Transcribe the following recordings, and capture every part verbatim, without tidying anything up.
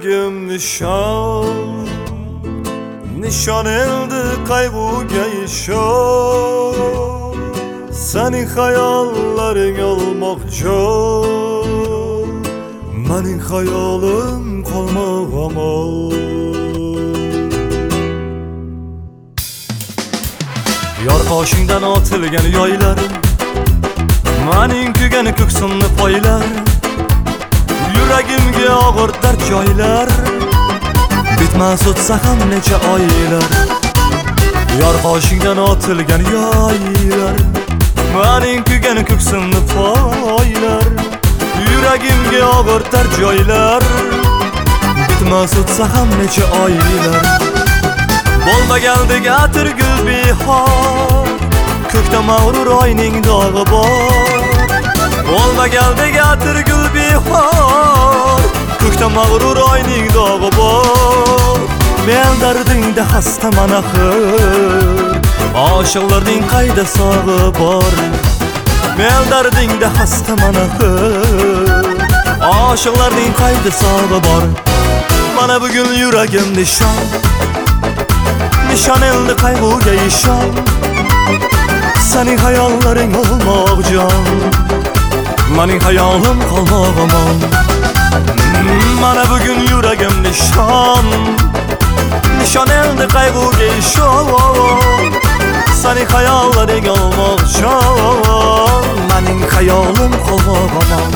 yuragim nişan Nişan eldi kaygıga işon Senin hayallaring olmoqcho Mening hayolim qolmag'amon Yor qoshingdan otilgan yoylar Mening kuygan ko'ksimni poylar Yuragimga og'ir dard joylar Bitmas o'tsa ham necha oylar Yor qoshingdan otilgan yoylar Mening kuygan ko'ksimni poylar Yuragimga og'ir dard joylar Bitmas o'tsa ham necha oylar Bo'lmagandek atirgul behor Ko'kda mag'rur oyning dog'i bor Bo'lmagandek atirgul behor Ko'kda mag'rur oyning dog'i bor Men dardingda xastaman axir Oshiqlarning qayda sog'i bor Men dardingda xastaman axir Oshiqlarning qayda sog'i bor Mana bugun yuragim nishon Nishon eldi qayg'uga ishon Sening hayollaring olmoqjon Mening hayolim qolmag'amon Mana bugun yuragim nishon Nishon eldi qayg'uga ishon Sening hayollaring olmoqjon Mening hayolim qolmag'amon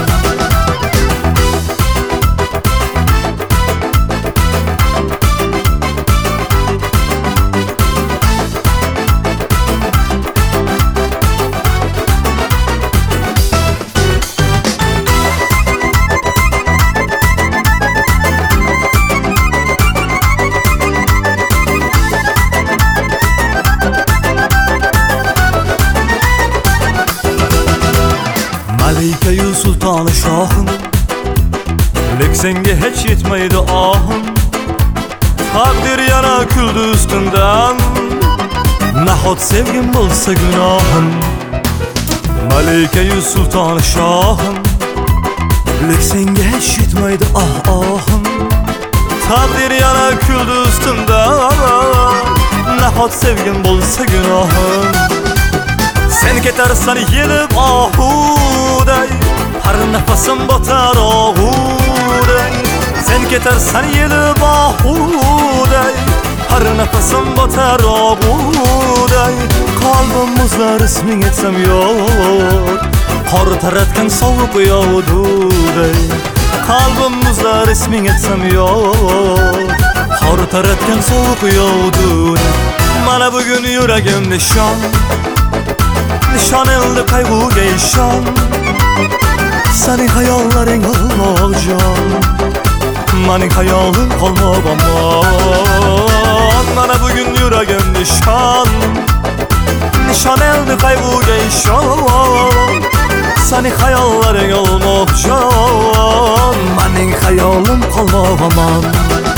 Malika-yu sultoni shohim Lek senga hech yetmaydi ohim Taqdir yana kuldi ustimdan Nahot sevgim bo'lsa gunohim Malika-yu sultoni shohim Lek senga hech yetmaydi ah ohim Taqdir yana kuldi ustimdan Nahot sevgim bo'lsa gunohim Sen ketarsan yelib ohuday Har nafasim botar og'uday Sen ketarsan yelib ohuday Har nafasim botar og'uday Qalbim muzlar isming etsam yo'q Qor taratgan sovuq yog'duday Qalbim muzlar isming etsam yo'q Qor taratgan sovuq yog'duday Mana bugun yuragim nishon Nishon eldi qayg'uga ishon Sening hayollaring olmoqjon Mening hayolim qolmag'amon Mana bugun yuragim nishon Nishon eldi qayg'uga ishon Sening hayollaring olmoqjon Mening hayolim qolmag'amon